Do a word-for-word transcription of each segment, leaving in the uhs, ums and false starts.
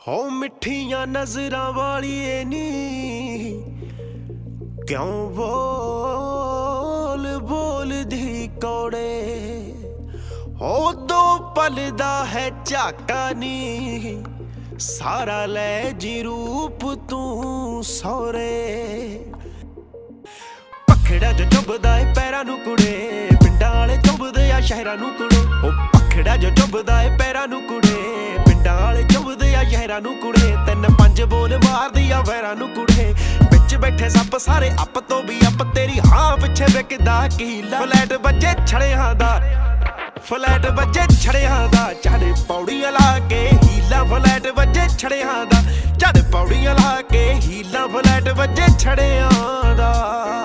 हो मिठियां नजरां वालिए नी क्यों बोल बोल दी कौड़े हो दो पल दा है झाका नी सारा ले जी रूप तू सौरे पखड़ा जो चुभदा है पैरां नू कुड़े पिंडां वाले चुभदे आ शहरां नू कुड़े हो पखड़ा जो चुभदा है पैरां नू कुड़े पिंडां वाले चुभदे आ शहरां नू कुड़े तीन पंज बोल मारदी आ वैरां नू कुड़े विच बैठे सप सारे अप तो भी अप तेरी हां पिछे विकदा कीला फ्लैट बजे छड़ियां दा फ्लैट बजे छड़ियां दा चढ़ पौड़ियां ला के हीला फ्लैट बजे छड़ियां दा चढ़ पौड़ियां ला के हीला फ्लैट बजे छड़ियां दा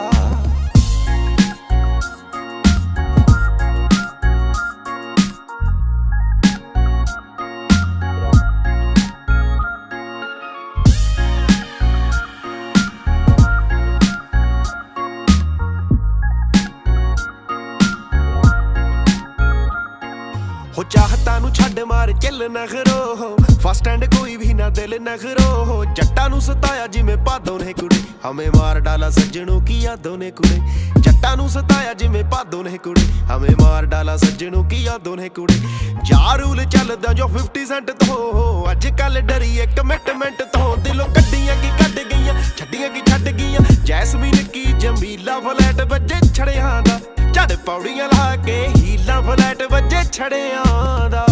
हो चाहता नू छड़ मार चिल नखरो फर्स्ट एंड कोई भी ना दिल नखरो जट्टा नू सताया जिमें भादों ने कुड़े हमें मार डाला सज्जनों की यादों ने कुड़े जट्टा नू सताया जिमें भादों ने कुड़े हमें मार डाला सज्जनों की यादों ने कुड़े जा रूल चलदा जो फिफ्टी सेंट तो अज कल डरी कमिटमेंट तो दिलों कड्डियां की कट गईयां छड्डियां की छड्ड गईयां जैसमीन की जमीला फ्लैट बजे छड़ियां दा चढ़ पौड़ियां ला के हीला फ्लैट बजे छड़ियां दा